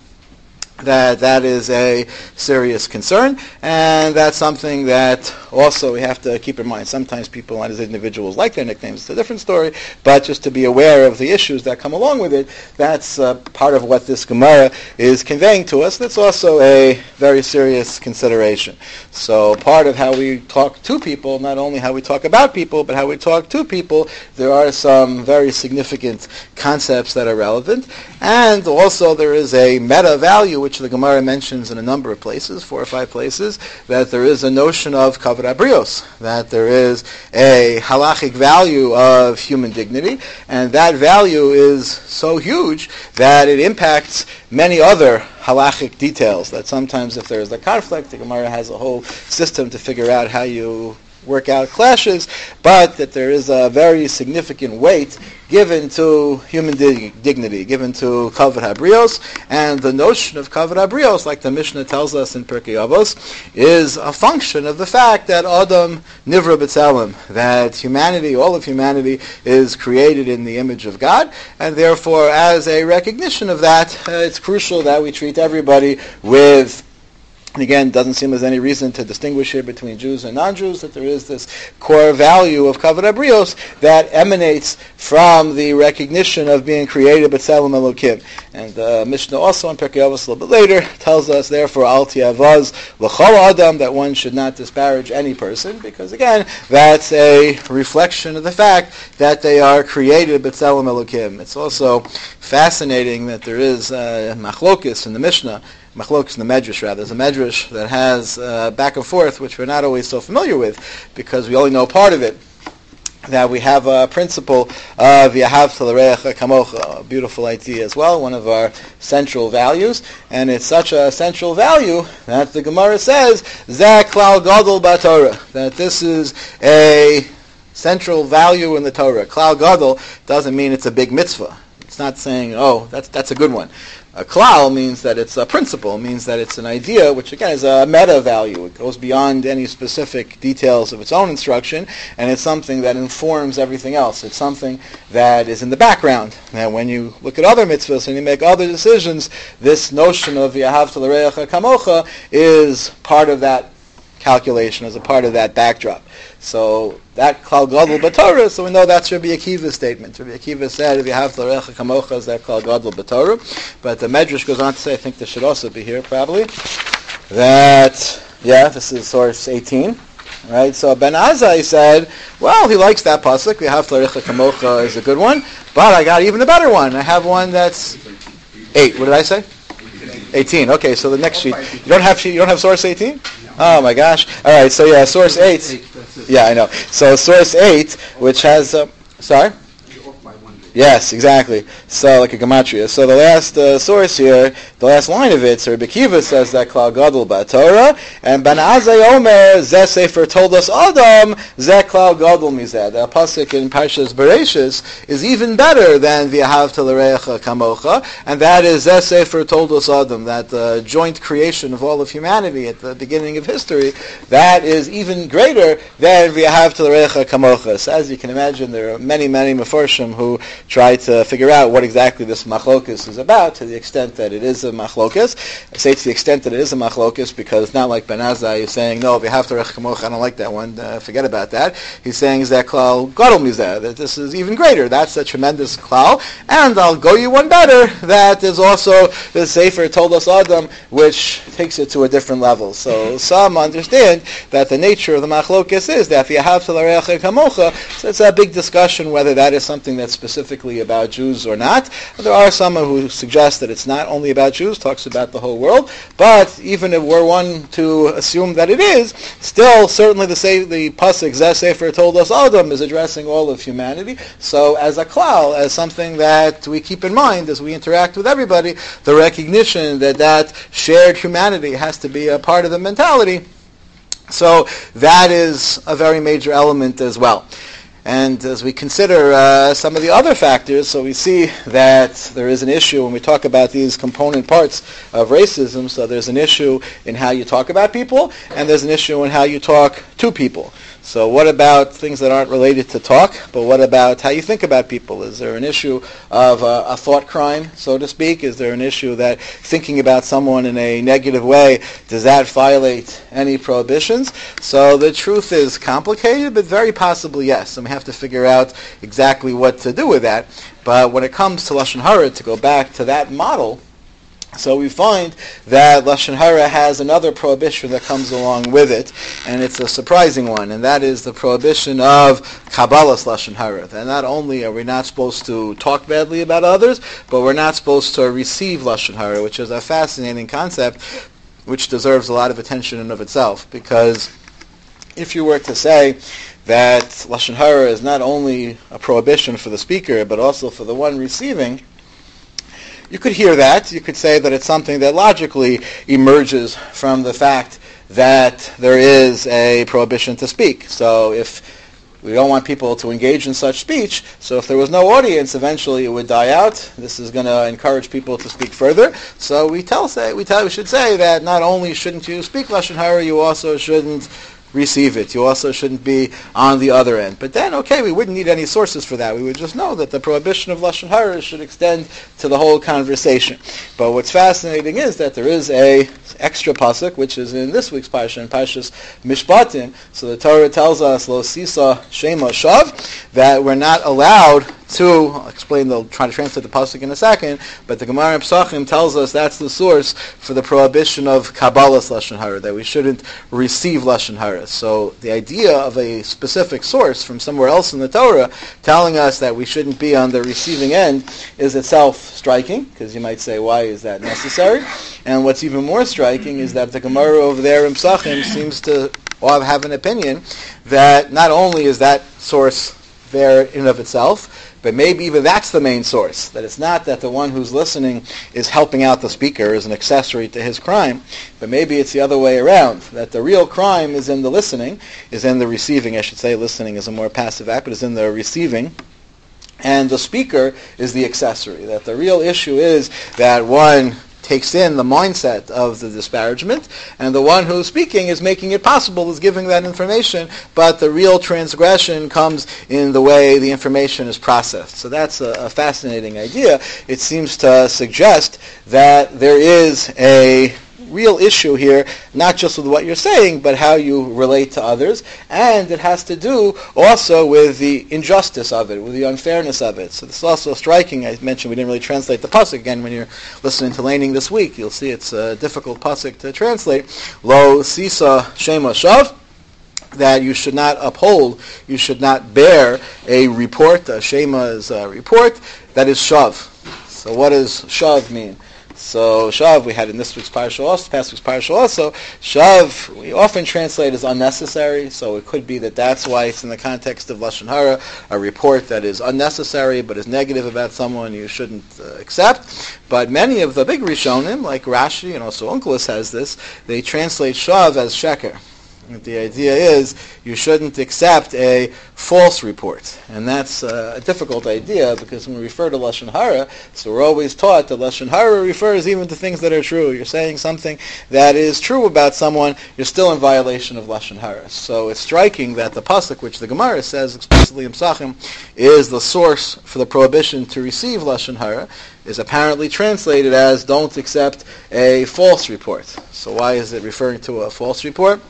That is a serious concern, and that's something that also we have to keep in mind. Sometimes people as individuals like their nicknames. It's a different story, but just to be aware of the issues that come along with it, that's part of what this Gemara is conveying to us. That's also a very serious consideration. So part of how we talk to people, not only how we talk about people, but how we talk to people, there are some very significant concepts that are relevant, and also there is a meta value which the Gemara mentions in a number of places, 4 or 5 places, that there is a notion of kavod habrios, that there is a halachic value of human dignity, and that value is so huge that it impacts many other halachic details, that sometimes if there is a conflict, the Gemara has a whole system to figure out how you work out clashes, but that there is a very significant weight given to human dignity, given to kavod habrios, and the notion of kavod habrios, like the Mishnah tells us in Pirkei Avos, is a function of the fact that Adam nivra b'tzelem, that humanity, all of humanity, is created in the image of God, and therefore, as a recognition of that, it's crucial that we treat everybody with. And again, it doesn't seem there's any reason to distinguish here between Jews and non-Jews, that there is this core value of kavod habrios that emanates from the recognition of being created b'tzelem Elokim. And Mishnah also in Pirkei Avos a little bit later tells us, therefore, al ti'avaz l'chol adam, that one should not disparage any person, because again, that's a reflection of the fact that they are created b'tzelem Elokim. It's also fascinating that there is machlokis in the Mishnah, machlokes in the Medrash, rather. There's a Medrash that has back and forth, which we're not always so familiar with, because we only know part of it. That we have a principle of Yahavta l'reacha kamocha, a beautiful idea as well, one of our central values, and it's such a central value that the Gemara says, Zeh klal gadol b'Torah, that this is a central value in the Torah. Klal gadol doesn't mean it's a big mitzvah. It's not saying, oh, that's a good one. A klal means that it's a principle, means that it's an idea, which again is a meta value. It goes beyond any specific details of its own instruction, and it's something that informs everything else. It's something that is in the background. And when you look at other mitzvahs and you make other decisions, this notion of Yahavta l'reacha kamocha is part of that calculation, as a part of that backdrop. So that klal gadol b'Torah, so we know that's Rabbi Akiva's statement. Rabbi Akiva said, if you have l'recha kamocha, is that klal gadol b'Torah. But the Medrash goes on to say, I think this should also be here probably, that, this is source 18. Right, so Ben Azai said, well, he likes that pasuk, you have l'recha kamocha is a good one, but I got even a better one. I have one that's 8. What did I say? 18. Okay, so the next sheet. You don't have source 18? Oh my gosh. All right, so source 8. Yeah, I know. So source 8, which has sorry? Yes, exactly. So like a gematria. So the last source here, the last line of it, so Rabbi Akiva says that klal gadol b'Torah, and Ben Azai Omer, Zeh Sefer told us Adam, Zeh klal gadol mizeh. The pasuk in Parshas Bereshis is even better than V'ahavta l'reacha kamocha, and that is Zeh Sefer told us Adam, that joint creation of all of humanity at the beginning of history, that is even greater than V'ahavta l'reacha kamocha. So as you can imagine, there are many, many mefarshim who try to figure out what exactly this machlokus is about, to the extent that it is a machlokus. I say to the extent that it is a machlokus because it's not like Ben Azai is saying, no, we have to rech kamocha, I don't like that one, forget about that. He's saying that klal gadol mizeh, that this is even greater. That's a tremendous klal. And I'll go you one better, that is also the Sefer Toldos Adam, which takes it to a different level. So some understand that the nature of the machlokus is that the ahavta l'reacha kamocha, so it's a big discussion whether that is something that's specifically about Jews or not. There are some who suggest that it's not only about Jews, talks about the whole world, but even if we're one to assume that it is, still certainly the pasuk Zeh Sefer Toldos Adam is addressing all of humanity. So as a klal, as something that we keep in mind as we interact with everybody, the recognition that shared humanity has to be a part of the mentality. So that is a very major element as well. And as we consider some of the other factors, so we see that there is an issue when we talk about these component parts of racism. So there's an issue in how you talk about people, and there's an issue in how you talk to people. So what about things that aren't related to talk, but what about how you think about people? Is there an issue of a thought crime, so to speak? Is there an issue that thinking about someone in a negative way, does that violate any prohibitions? So the truth is complicated, but very possibly yes. And we have to figure out exactly what to do with that. But when it comes to Lashon Hara, to go back to that model, so we find that Lashon Hara has another prohibition that comes along with it, and it's a surprising one, and that is the prohibition of Kabbalas Lashon Hara. That not only are we not supposed to talk badly about others, but we're not supposed to receive Lashon Hara, which is a fascinating concept which deserves a lot of attention in and of itself, because if you were to say that Lashon Hara is not only a prohibition for the speaker, but also for the one receiving, you could hear that. You could say that it's something that logically emerges from the fact that there is a prohibition to speak. So if we don't want people to engage in such speech, so if there was no audience, eventually it would die out. This is going to encourage people to speak further. So we should say that not only shouldn't you speak Lashon Hara, you also shouldn't receive it. You also shouldn't be on the other end. But then, okay, we wouldn't need any sources for that. We would just know that the prohibition of Lashon Hara should extend to the whole conversation. But what's fascinating is that there is a extra pasuk, which is in this week's parsha, in Parshas Mishpatim. So the Torah tells us, Lo sisa shema shav, that we're not allowed to, I'll explain, they'll try to translate the pasuk in a second, but the Gemara in Pesachim tells us that's the source for the prohibition of Kabbalas Lashon Hara, that we shouldn't receive Lashon Hara. So the idea of a specific source from somewhere else in the Torah telling us that we shouldn't be on the receiving end is itself striking, because you might say, why is that necessary? And what's even more striking is that the Gemara over there in Pesachim seems to have an opinion that not only is that source there in and of itself, but maybe even that's the main source, that it's not that the one who's listening is helping out the speaker as an accessory to his crime, but maybe it's the other way around, that the real crime is in the listening, is in the receiving, I should say. Listening is a more passive act, but is in the receiving, and the speaker is the accessory, that the real issue is that one takes in the mindset of the disparagement, and the one who's speaking is making it possible, is giving that information, but the real transgression comes in the way the information is processed. So that's a fascinating idea. It seems to suggest that there is a real issue here, not just with what you're saying, but how you relate to others, and it has to do also with the injustice of it, with the unfairness of it. So this is also striking. I mentioned we didn't really translate the pasuk. Again, when you're listening to Laning this week, you'll see it's a difficult pasuk to translate. Lo sisa shema shav, that you should not uphold, you should not bear a report. A shema is a report, that is shav. So what does shav mean? So shav, we had in this week's parsha also, past week's parsha also. Shav, we often translate as unnecessary, so it could be that that's why it's in the context of Lashon Hara, a report that is unnecessary but is negative about someone you shouldn't accept. But many of the big Rishonim, like Rashi and also Onkelos has this, they translate shav as sheker. The idea is you shouldn't accept a false report. And that's a difficult idea because when we refer to Lashon Hara, so we're always taught that Lashon Hara refers even to things that are true. You're saying something that is true about someone, you're still in violation of Lashon Hara. So it's striking that the pasuk, which the Gemara says explicitly in Psachim, is the source for the prohibition to receive Lashon Hara, is apparently translated as don't accept a false report. So why is it referring to a false report?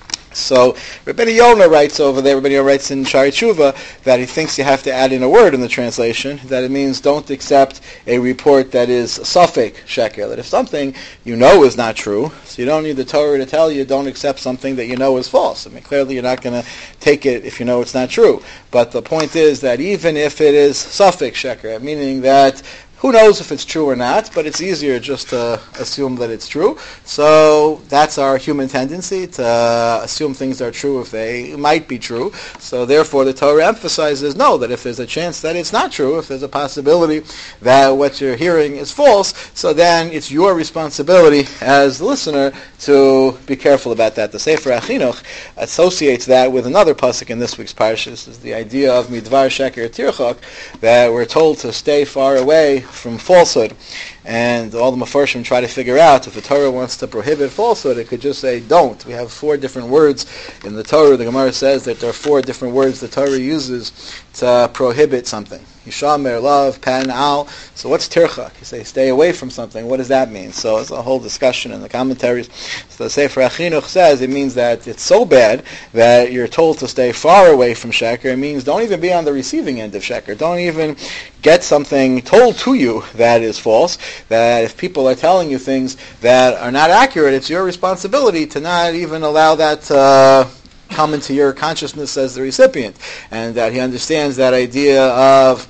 So Rabbeinu Yonah writes over there, Rabbeinu Yonah writes in Shari Tshuva that he thinks you have to add in a word in the translation, that it means don't accept a report that is safek sheker, that if something you know is not true, so you don't need the Torah to tell you don't accept something that you know is false. I mean, clearly you're not going to take it if you know it's not true. But the point is that even if it is safek sheker, meaning that who knows if it's true or not, but it's easier just to assume that it's true. So that's our human tendency, to assume things are true if they might be true. So therefore the Torah emphasizes, no, that if there's a chance that it's not true, if there's a possibility that what you're hearing is false, so then it's your responsibility as the listener to be careful about that. The Sefer HaChinuch associates that with another pasuk in this week's parsha. This is the idea of midvar sheker tirchak, that we're told to stay far away from falsehood. And all the Mefarshim try to figure out if the Torah wants to prohibit falsehood, it could just say don't. We have 4 different words in the Torah. The Gemara says that there are 4 different words the Torah uses to prohibit something. Yishamer, love, pan, al. So what's tirchak? You say stay away from something. What does that mean? So it's a whole discussion in the commentaries. So the Sefer HaChinuch says it means that it's so bad that you're told to stay far away from sheker. It means don't even be on the receiving end of sheker. Don't even get something told to you that is false. That if people are telling you things that are not accurate, it's your responsibility to not even allow that to come into your consciousness as the recipient. And that he understands that idea of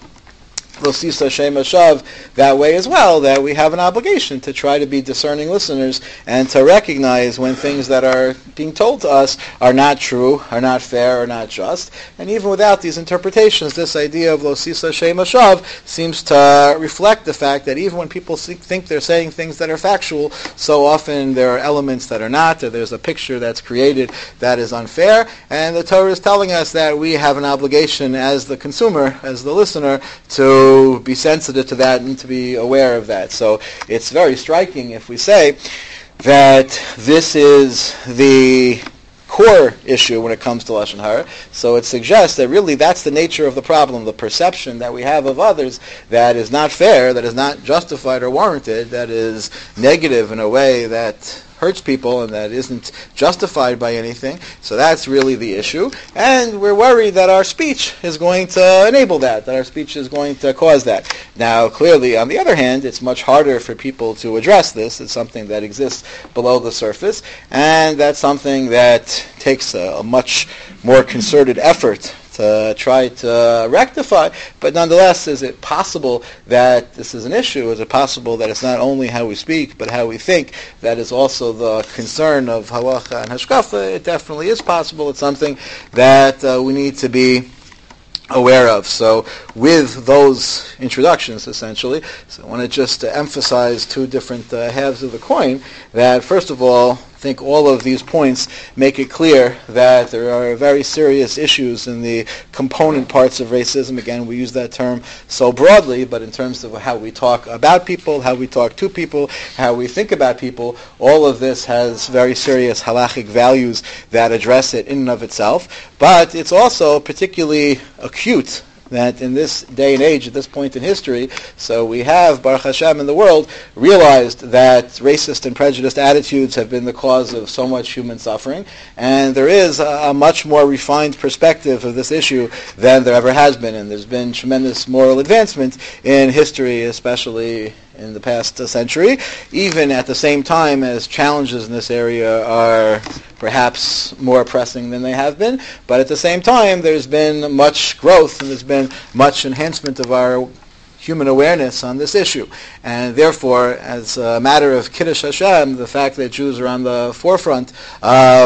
Losisa Shem Hashav that way as well, that we have an obligation to try to be discerning listeners and to recognize when things that are being told to us are not true, are not fair, are not just. And even without these interpretations, this idea of Losisa Shem Hashav seems to reflect the fact that even when people think they're saying things that are factual, so often there are elements that are not, or there's a picture that's created that is unfair. And the Torah is telling us that we have an obligation as the consumer, as the listener, to be sensitive to that and to be aware of that. So it's very striking if we say that this is the core issue when it comes to Lashon Hara. So it suggests that really that's the nature of the problem, the perception that we have of others that is not fair, that is not justified or warranted, that is negative in a way that hurts people and that isn't justified by anything. So that's really the issue. And we're worried that our speech is going to enable that our speech is going to cause that. Now, clearly, on the other hand, it's much harder for people to address this. It's something that exists below the surface, and that's something that takes a much more concerted effort to try to rectify. But nonetheless, is it possible that this is an issue? Is it possible that it's not only how we speak, but how we think that is also the concern of halacha and hashkafa? It definitely is possible. It's something that we need to be aware of. So with those introductions, essentially, so I want to just emphasize 2 different halves of the coin. That, first of all, I think all of these points make it clear that there are very serious issues in the component parts of racism. Again, we use that term so broadly, but in terms of how we talk about people, how we talk to people, how we think about people, all of this has very serious halachic values that address it in and of itself. But it's also particularly acute that in this day and age, at this point in history, so we have, Baruch Hashem, in the world, realized that racist and prejudiced attitudes have been the cause of so much human suffering, and there is a much more refined perspective of this issue than there ever has been, and there's been tremendous moral advancement in history, especially in the past century, even at the same time as challenges in this area are perhaps more pressing than they have been. But at the same time, there's been much growth and there's been much enhancement of our human awareness on this issue. And therefore, as a matter of Kiddush Hashem, the fact that Jews are on the forefront of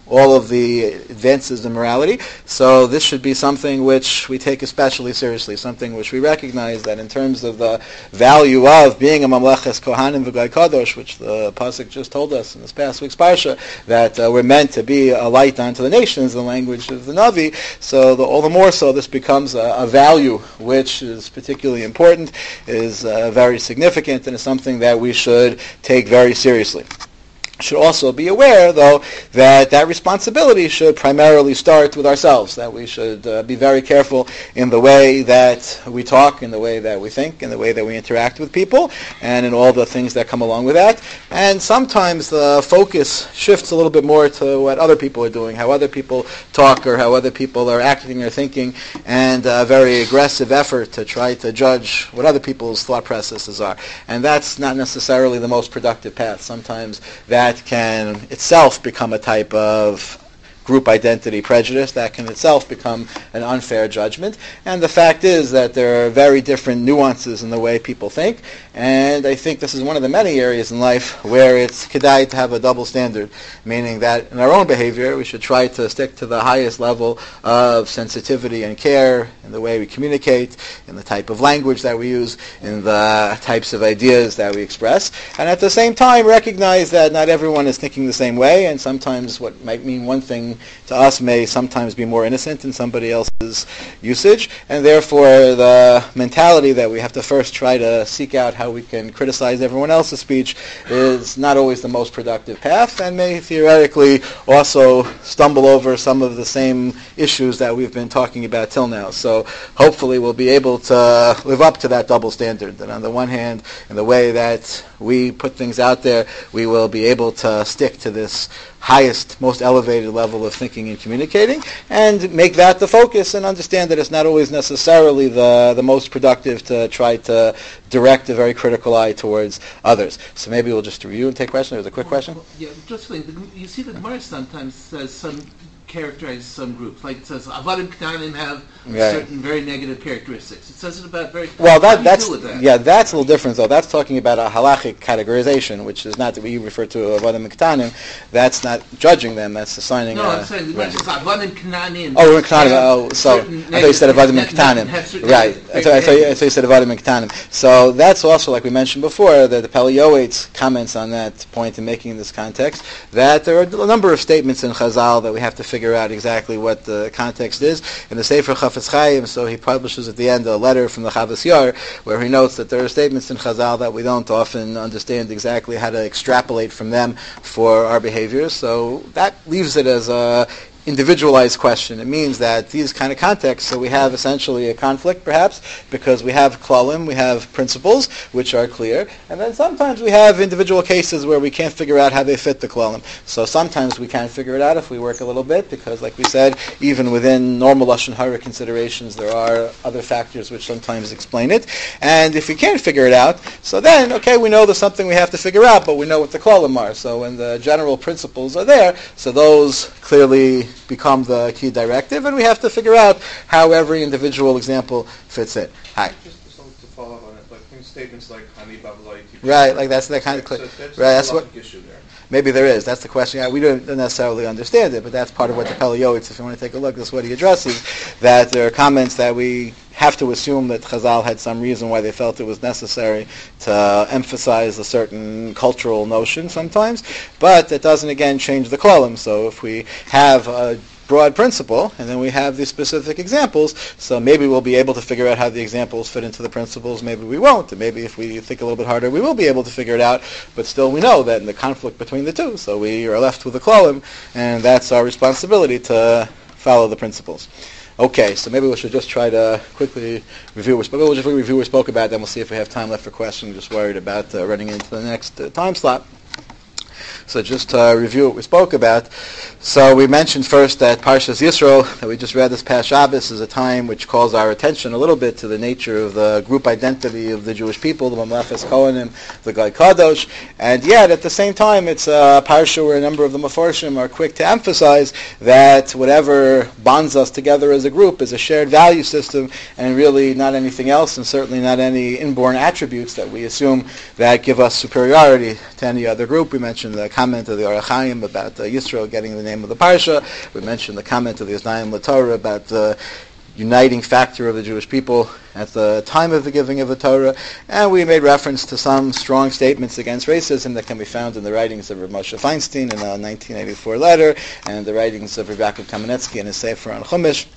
all of the advances in morality. So this should be something which we take especially seriously, something which we recognize that in terms of the value of being a Mamleches Kohanim V'Goy Kadosh, which the Pasuk just told us in this past week's Parsha, that we're meant to be a light unto the nations, the language of the Navi. So all the more so this becomes a value which is particularly important, is very significant, and is something that we should take very seriously. Should also be aware, though, that responsibility should primarily start with ourselves, that we should be very careful in the way that we talk, in the way that we think, in the way that we interact with people, and in all the things that come along with that. And sometimes the focus shifts a little bit more to what other people are doing, how other people talk, or how other people are acting or thinking, and a very aggressive effort to try to judge what other people's thought processes are. And that's not necessarily the most productive path. Sometimes that can itself become a type of group identity prejudice, that can itself become an unfair judgment. And the fact is that there are very different nuances in the way people think, and I think this is one of the many areas in life where it's kedai to have a double standard, meaning that in our own behavior we should try to stick to the highest level of sensitivity and care in the way we communicate, in the type of language that we use, in the types of ideas that we express, and at the same time recognize that not everyone is thinking the same way, and sometimes what might mean one thing to us may sometimes be more innocent in somebody else's usage, and therefore the mentality that we have to first try to seek out how we can criticize everyone else's speech is not always the most productive path, and may theoretically also stumble over some of the same issues that we've been talking about till now. So hopefully we'll be able to live up to that double standard, that on the one hand, in the way that we put things out there, we will be able to stick to this highest, most elevated level of thinking and communicating, and make that the focus, and understand that it's not always necessarily the most productive to try to direct a very critical eye towards others. So maybe we'll just review and take questions. There's a quick question? Yeah, just you see the Gemara sometimes says characterize some groups. Like it says, Avadim K'nanim have certain very negative characteristics. It says it about very... Well, that's a little different, though. That's talking about a halachic categorization, which is not that we refer to Avadim K'nanim. That's not judging them. That's assigning... No, I'm saying the says Avadim K'nanim. Oh, K'nanim. Oh, so I thought you said Avadim K'nanim. Right. I thought you said Avadim K'nanim. So that's also, like we mentioned before, that the Pele Yoetz comments on that point in making this context, that there are a number of statements in Chazal that we have to figure out exactly what the context is. In the Sefer Chafetz Chaim, so he publishes at the end a letter from the Chavas Yar, where he notes that there are statements in Chazal that we don't often understand exactly how to extrapolate from them for our behaviors. So that leaves it as a individualized question. It means that these kind of contexts, so we have essentially a conflict perhaps, because we have klalim, we have principles which are clear, and then sometimes we have individual cases where we can't figure out how they fit the klalim. So sometimes we can't figure it out if we work a little bit, because like we said, even within normal Lashon Hara considerations, there are other factors which sometimes explain it. And if we can't figure it out, so then, okay, we know there's something we have to figure out, but we know what the klalim are. So when the general principles are there, so those clearly become the key directive, and we have to figure out how every individual example fits it. Hi. Just to follow up on it, like statements like Hani Babalai. Right, like that's the kind of right. That's what issue there. Maybe there is. That's the question. We don't necessarily understand it, but that's part of what the Pele Yoetz, if you want to take a look, that's what he addresses, that there are comments that we have to assume that Chazal had some reason why they felt it was necessary to emphasize a certain cultural notion sometimes, but that doesn't, again, change the klalim. So if we have a broad principle, and then we have these specific examples, so maybe we'll be able to figure out how the examples fit into the principles, maybe we won't, and maybe if we think a little bit harder, we will be able to figure it out, but still we know that in the conflict between the two, so we are left with the klalim, and that's our responsibility to follow the principles. Okay, so maybe we should just try to quickly review what we spoke about, then we'll see if we have time left for questions. Just worried about running into the next time slot. So just to review what we spoke about. So we mentioned first that Parshas Yisro, that we just read this past Shabbos, is a time which calls our attention a little bit to the nature of the group identity of the Jewish people, the Mamleches Kohanim, the Goy Kadosh, and yet at the same time it's a Parsha where a number of the Meforshim are quick to emphasize that whatever bonds us together as a group is a shared value system and really not anything else, and certainly not any inborn attributes that we assume that give us superiority to any other group. We mentioned the comment of the Orach Chaim about Yisro getting the name of the Parsha. We mentioned the comment of the Oznayim LaTorah about the uniting factor of the Jewish people at the time of the giving of the Torah, and we made reference to some strong statements against racism that can be found in the writings of Rav Moshe Feinstein in a 1984 letter, and the writings of Rav Yaakov Kamenetsky in his Sefer on Chumash,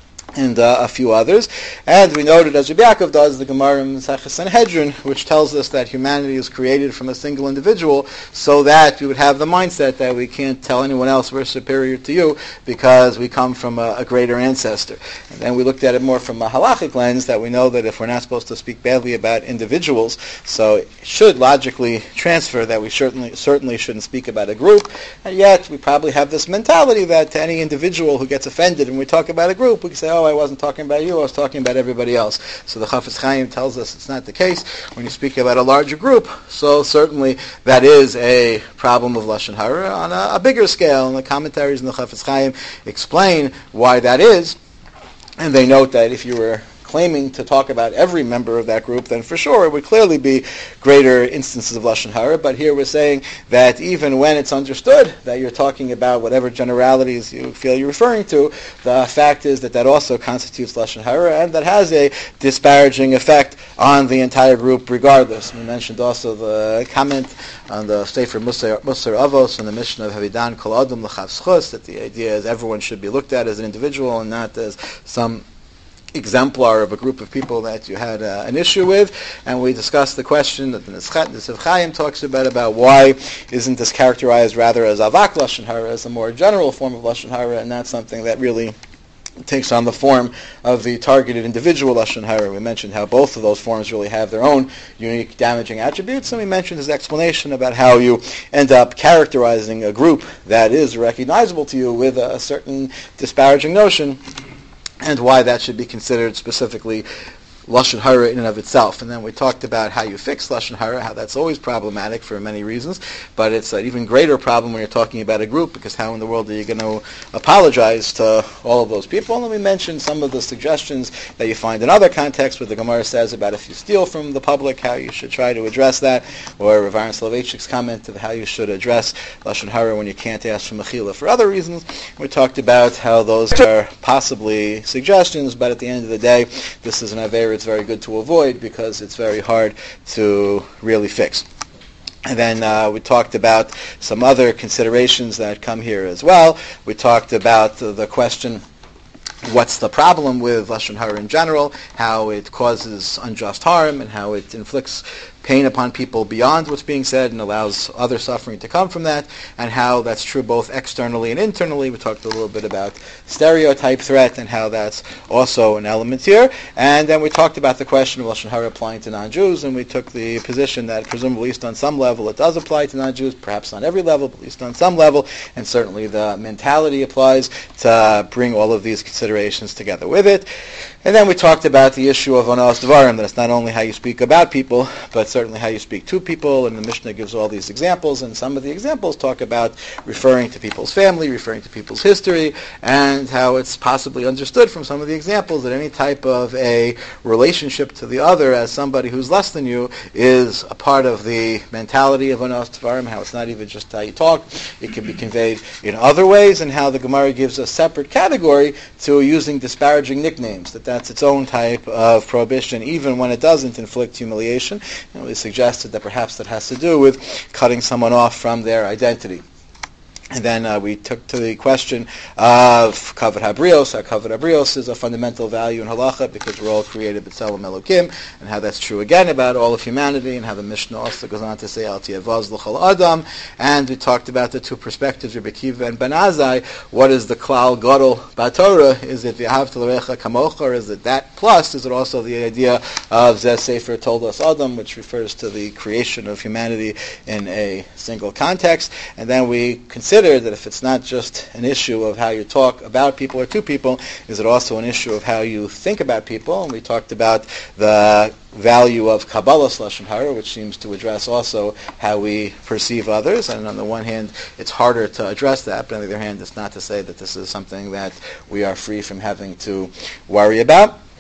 and a few others. And we noted, as Rabbi Yaakov does, the Gemara in Maseches Sanhedrin, which tells us that humanity is created from a single individual, so that we would have the mindset that we can't tell anyone else we're superior to you because we come from a greater ancestor. And then we looked at it more from a halachic lens, that we know that if we're not supposed to speak badly about individuals, so it should logically transfer that we certainly shouldn't speak about a group, and yet we probably have this mentality that to any individual who gets offended when we talk about a group, we can say, I wasn't talking about you, I was talking about everybody else. So the Chafetz Chaim tells us it's not the case when you speak about a larger group. So certainly that is a problem of Lashon Hara on a bigger scale, and the commentaries in the Chafetz Chaim explain why that is. And they note that if you were claiming to talk about every member of that group, then for sure it would clearly be greater instances of Lashon Hara. But here we're saying that even when it's understood that you're talking about whatever generalities you feel you're referring to, the fact is that also constitutes Lashon Hara, and that has a disparaging effect on the entire group regardless. We mentioned also the comment on the Sefer Musar Avos and the Mishnah of Havidan Kol Adam L'Chav Zchus, that the idea is everyone should be looked at as an individual and not as some exemplar of a group of people that you had an issue with. And we discussed the question that the Nesef Chaim talks about why isn't this characterized rather as Avak Lashon Hara, as a more general form of Lashon Hara, and not something that really takes on the form of the targeted individual Lashon Hara. We mentioned how both of those forms really have their own unique damaging attributes, and we mentioned his explanation about how you end up characterizing a group that is recognizable to you with a certain disparaging notion, and why that should be considered specifically Lashon Hara in and of itself. And then we talked about how you fix Lashon Hara, how that's always problematic for many reasons, but it's an even greater problem when you're talking about a group, because how in the world are you going to apologize to all of those people? And we mentioned some of the suggestions that you find in other contexts where the Gemara says about if you steal from the public, how you should try to address that, or Rav Aaron Soloveitchik's comment of how you should address Lashon Hara when you can't ask for mechila for other reasons. We talked about how those are possibly suggestions, but at the end of the day, this is an avera it's very good to avoid because it's very hard to really fix. And then we talked about some other considerations that come here as well. We talked about the question, what's the problem with Lashon Hara in general, how it causes unjust harm, and how it inflicts pain upon people beyond what's being said and allows other suffering to come from that, and how that's true both externally and internally. We talked a little bit about stereotype threat and how that's also an element here. And then we talked about the question of Lashon Hara applying to non-Jews, and we took the position that presumably at least on some level it does apply to non-Jews, perhaps not every level, but at least on some level, and certainly the mentality applies to bring all of these considerations together with it. And then we talked about the issue of onos dvarim, that it's not only how you speak about people, but certainly how you speak to people, and the Mishnah gives all these examples, and some of the examples talk about referring to people's family, referring to people's history, and how it's possibly understood from some of the examples that any type of a relationship to the other as somebody who's less than you is a part of the mentality of onos dvarim, how it's not even just how you talk, it can be conveyed in other ways, and how the Gemara gives a separate category to using disparaging nicknames, that's its own type of prohibition, even when it doesn't inflict humiliation. And we suggested that perhaps that has to do with cutting someone off from their identity. And then we took to the question of kavod habrios. How kavod habrios is a fundamental value in halacha because we're all created b'tzelem Elokim, and how that's true again about all of humanity, and how the Mishnah also goes on to say al tiyavaz l'chol adam. And we talked about the two perspectives, Rebbe Kiva and Ben Azai. What is the klal gadol b'Torah? Is it v'ahavta l'recha kamocha, or is it that plus? Is it also the idea of Zeh Sefer told us Adam, which refers to the creation of humanity in a single context? And then we consider that if it's not just an issue of how you talk about people or to people, is it also an issue of how you think about people? And we talked about the value of Kabbalah's Lashon Hara, which seems to address also how we perceive others. And on the one hand, it's harder to address that, but on the other hand, it's not to say that this is something that we are free from having to worry about.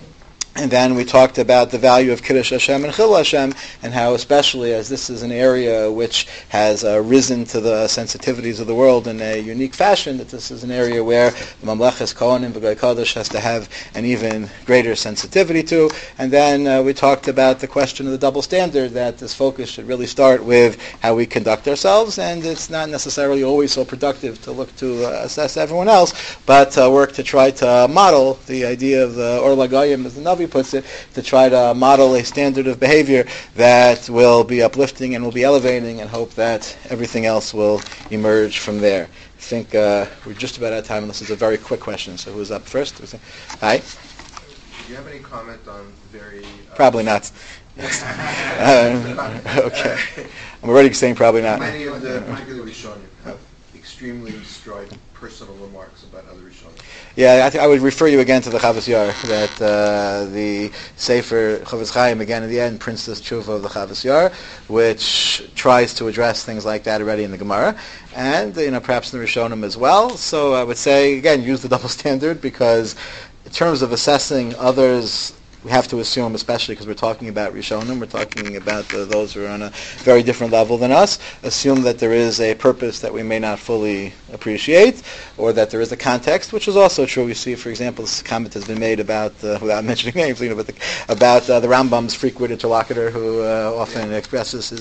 And then we talked about the value of Kiddush Hashem and Chil Hashem, and how, especially as this is an area which has risen to the sensitivities of the world in a unique fashion, that this is an area where the Mamleches Kohanim V'Goy Kodesh has to have an even greater sensitivity to. And then we talked about the question of the double standard, that this focus should really start with how we conduct ourselves, and it's not necessarily always so productive to look to assess everyone else, but work to try to model the idea of the Or Lagayim, as the Navi puts it, to try to model a standard of behavior that will be uplifting and will be elevating, and hope that everything else will emerge from there. I think we're just about out of time, unless it's a very quick question. So who's up first? Hi. Do you have any comment on very... Probably not. Okay. I'm already saying probably not. Many of the Rishonim have extremely strident personal remarks about other Rishonim. Yeah, I would refer you again to the Chavos Yair, that the Sefer Chavos Chaim, again in the end, prints this tshuva of the Chavos Yair, which tries to address things like that already in the Gemara, and perhaps in the Rishonim as well. So I would say, again, use the double standard, because in terms of assessing others, we have to assume, especially because we're talking about Rishonim, we're talking about those who are on a very different level than us, assume that there is a purpose that we may not fully appreciate, or that there is a context, which is also true. We see, for example, this comment has been made about, without mentioning names, about the Rambam's frequent interlocutor, who often expresses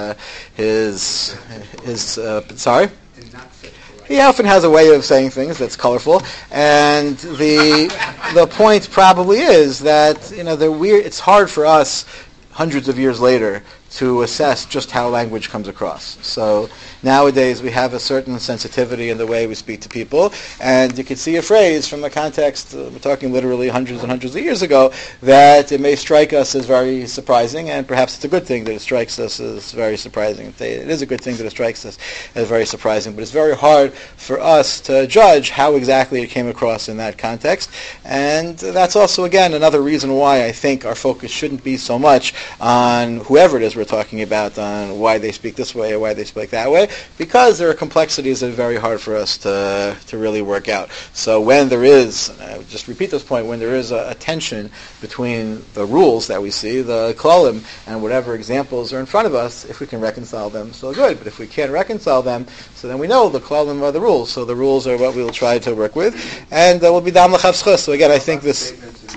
his sorry? He often has a way of saying things that's colorful, and the point probably is that it's hard for us hundreds of years later to assess just how language comes across. So nowadays we have a certain sensitivity in the way we speak to people, and you can see a phrase from the context, we're talking literally hundreds and hundreds of years ago, that it may strike us as very surprising, and perhaps it's a good thing that it strikes us as very surprising. It is a good thing that it strikes us as very surprising, but it's very hard for us to judge how exactly it came across in that context, and that's also, again, another reason why I think our focus shouldn't be so much on whoever it is we're talking about, on why they speak this way or why they speak that way, because there are complexities that are very hard for us to really work out. So when there is, I would just repeat this point, when there is a tension between the rules that we see, the klalim, and whatever examples are in front of us, if we can reconcile them, so good. But if we can't reconcile them, so then we know the klalim are the rules. So the rules are what we'll try to work with, and we'll be dam l'chavschus. So again, I think this...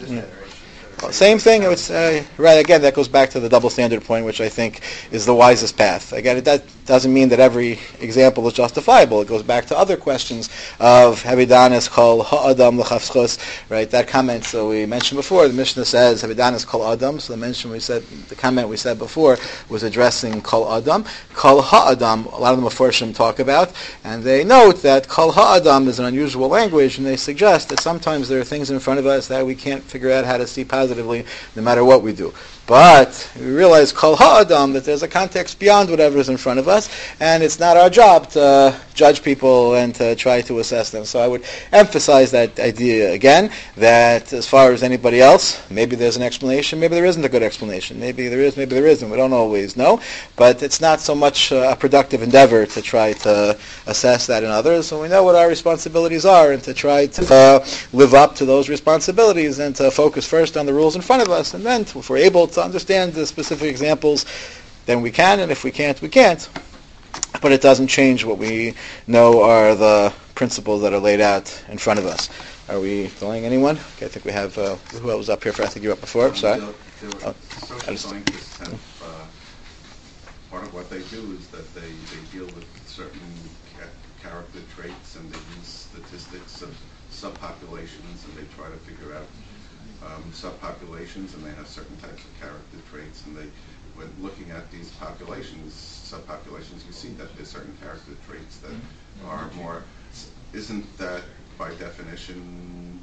Same thing. It's right. Again, that goes back to the double standard point, which I think is the wisest path. Again, that doesn't mean that every example is justifiable. It goes back to other questions of Havidanis kol ha'adam l'chavschus. Right. That comment. So we mentioned before. The Mishnah says Havidanis kol adam. So the comment we said before was addressing kol adam. Kol ha'adam. A lot of the Meforshim talk about, and they note that kol ha'adam is an unusual language, and they suggest that sometimes there are things in front of us that we can't figure out how to see positively, no matter what we do. But we realize kol ha'adam, that there's a context beyond whatever is in front of us, and it's not our job to judge people and to try to assess them. So I would emphasize that idea again, that as far as anybody else, maybe there's an explanation, maybe there isn't a good explanation, maybe there is, maybe there isn't, we don't always know, but it's not so much a productive endeavor to try to assess that in others. So we know what our responsibilities are, and to try to live up to those responsibilities, and to focus first on the rules in front of us, and then if we're able to understand the specific examples, then we can, and if we can't, we can't. But it doesn't change what we know are the principles that are laid out in front of us. Are we going anyone? Okay, I think we have, who else was up here for? I think you were up before. Sorry. Social scientists have, part of what they do is that they deal with certain character traits, and they use statistics of subpopulations, and they try to figure out subpopulations, and they have certain types of character traits, and when looking at these subpopulations, you see that there's certain character traits that are more. Isn't that by definition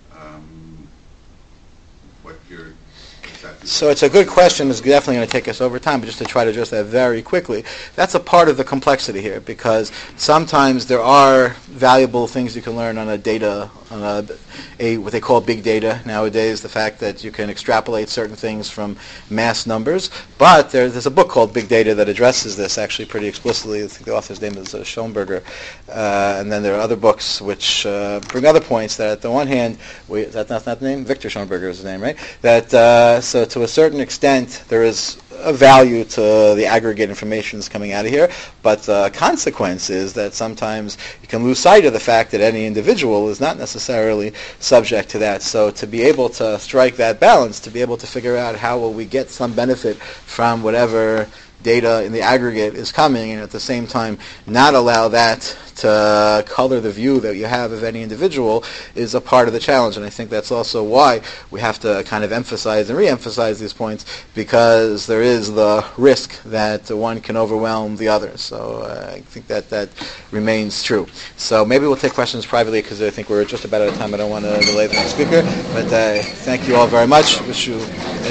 what you're exactly? So it's a good question. It's definitely going to take us over time, but just to try to address that very quickly, that's a part of the complexity here, because sometimes there are valuable things you can learn on a data what they call big data nowadays, the fact that you can extrapolate certain things from mass numbers. But there's a book called Big Data that addresses this actually pretty explicitly. I think the author's name is Schoenberger. And then there are other books which bring other points that, at the one hand, that's not the name? Victor Schoenberger is his name, right? That so to a certain extent, there is a value to the aggregate information that's coming out of here, but the consequence is that sometimes you can lose sight of the fact that any individual is not necessarily subject to that. So to be able to strike that balance, to be able to figure out how will we get some benefit from whatever data in the aggregate is coming, and at the same time not allow that to color the view that you have of any individual, is a part of the challenge. And I think that's also why we have to kind of emphasize and re-emphasize these points, because there is the risk that one can overwhelm the other. So I think that remains true. So maybe we'll take questions privately, because I think we're just about out of time. I don't want to delay the next speaker, but thank you all very much. Wish you